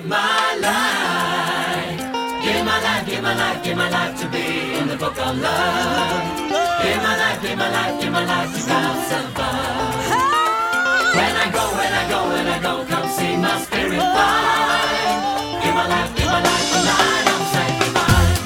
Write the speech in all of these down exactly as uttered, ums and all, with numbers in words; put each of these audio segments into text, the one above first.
my life. Give my life, give my life, give my life to be in the book of love. Give my life, give my life, give my life to God survive. When I go, when I go, when I go, come see my spirit fly. Give my life, give my life tonight, I'm sanctified.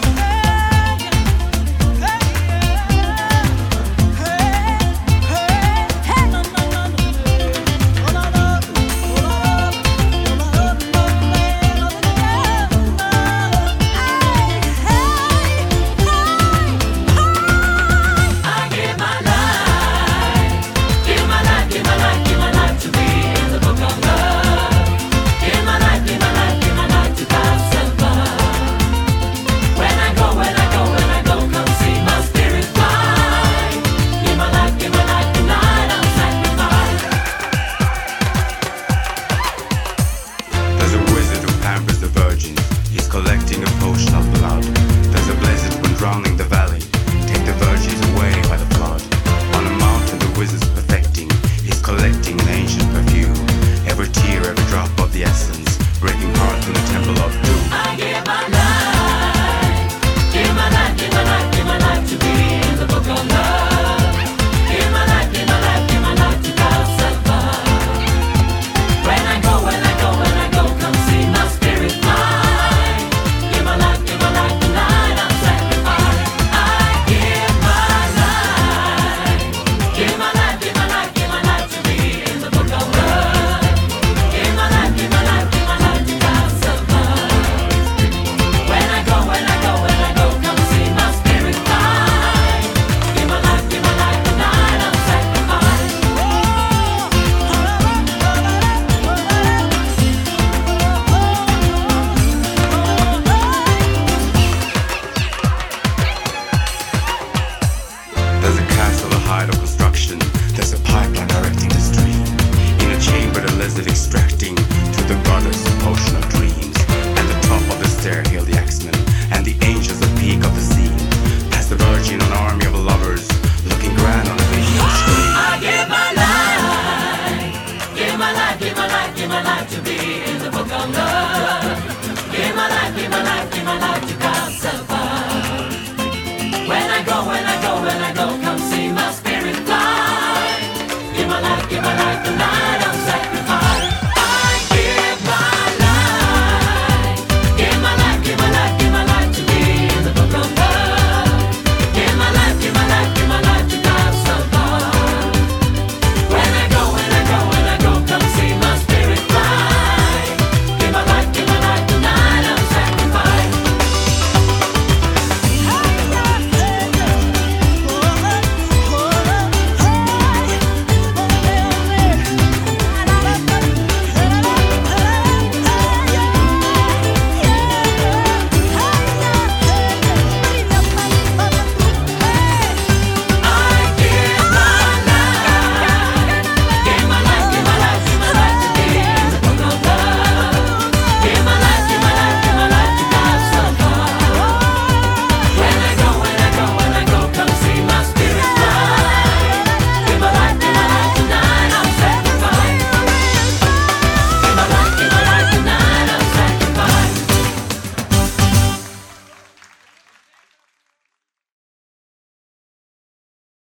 Collecting a potion of blood. There's a blizzard when drowning the valley. Take the virgins away by the flood. On a mountain the wizard's perfecting. He's collecting an ancient perfume. Every tear, every drop of the essence, breaking hearts in the temple of doom. I give my life, give my life, give my life, give my life to be in the book of love. Give my life, give my life, give my life to God survive. When I go, when I go, when I go, come see my spirit fly. There's a castle, a hideout construction. There's a pipeline directing the stream. In a chamber the lizard extracting to the goddess a potion of dreams. At the top of the stair hail the axemen and the angels at peak of the scene. Past the virgin an army of lovers looking grand on a visual screen. I give my life, give my life, give my life, give my life to be in the book of love. Give my life, give my life, give my life to God survive. When I go, when I go, when I go, come see my spirit fly. Give my life, give my life tonight.